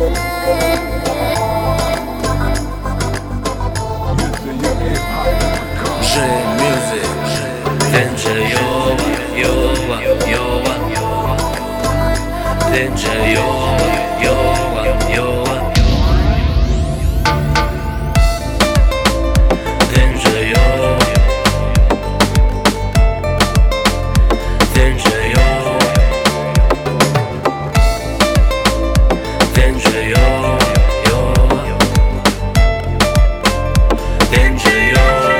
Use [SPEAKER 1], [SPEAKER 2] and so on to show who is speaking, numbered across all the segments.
[SPEAKER 1] Tęcze joła, tęcze joła. Tęcze joła, tęcze joła, tęcze joła, tęcze joła.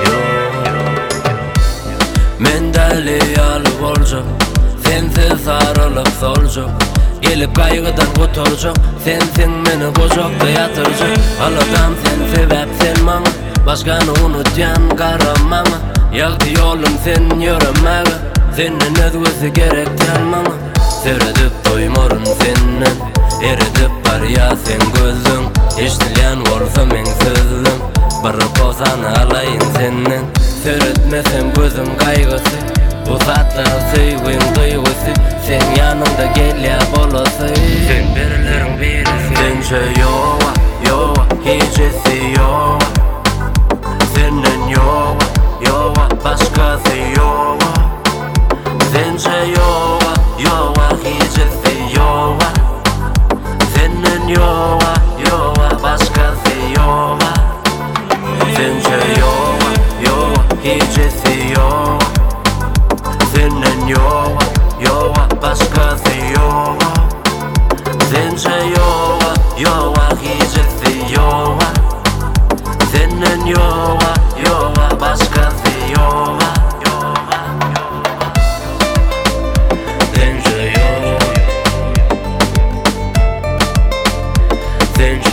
[SPEAKER 1] Men deli alıp olacak, sensiz sarılıp solacak. Gelip kaygıdan kurtulacak, sensin meni kucakta yatıracak. Aladam sen sebep sen bana, başkanı unutyan karamana. Yaktı yolum sen yürümege, senin özgüsü gerek gelmana. Seyredip doymorun senin, eridip var ya sen gözün. Eştilyen olsa men sözlüm, barıp olsana alayın senin. Seyretmesem gözüm kaygısı, uzatlar sevgin duygusu. Sen yanımda gel ya bolası, sen birilerin birisi. Tęcze joła, hicesi joła. Senin joła, başkası joła. Tęcze joła, hicesi joła. Senin joła, başkası joła. Tęcze joła, hicesi joła. Senin joła, başkası joła. Tęcze joła, hicesi joła. Senin joła, başkası joła. Tęcze joła, tęcze